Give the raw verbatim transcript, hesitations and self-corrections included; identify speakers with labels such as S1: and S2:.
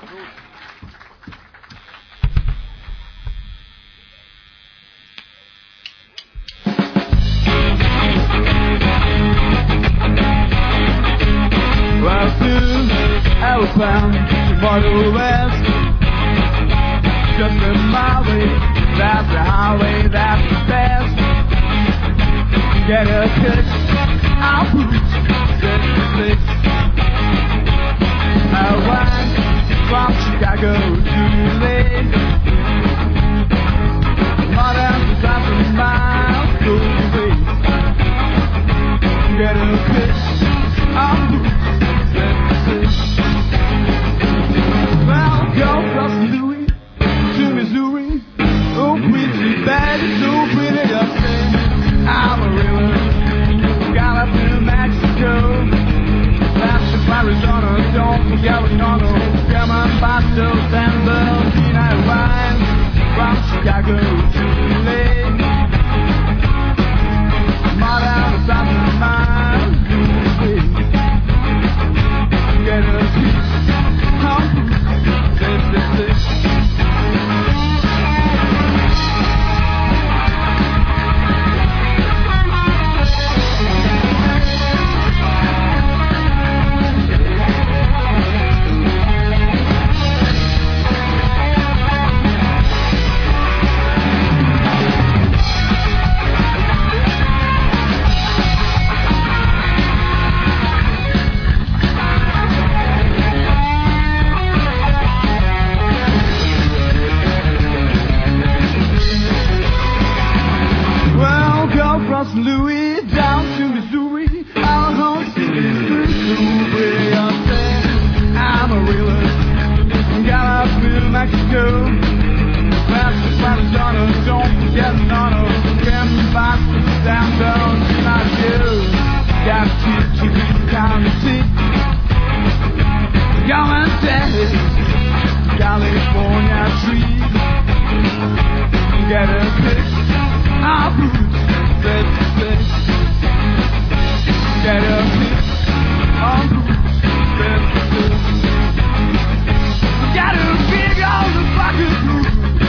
S1: Well, soon I will find tomorrow west. Just a mile away, that's the highway, that's the best. Get a kick, I'll push, set the six. I'll wind from Chicago to L A. More than two thousand miles goes away. Get a kick, I'll push. Well, go across Louis to Missouri. Oh, pretty bad, so pretty up there. I'm a river, got up to Mexico. That's to Arizona, don't forget Ricardo. German Pasto, San Bernardino wine. From Chicago to L A. More than a thousand miles away. Get a piece, huh? This, this, this. Louis down to Missouri, our home city is way up there. I'm a realist, got up to Mexico. That's the Arizona, don't forget Nano. German Boston, San Bernardino. Got to to the county. Going dead, California tree. Get a pick, our boots. Get up here on the bed. Got a big on the fucking roof.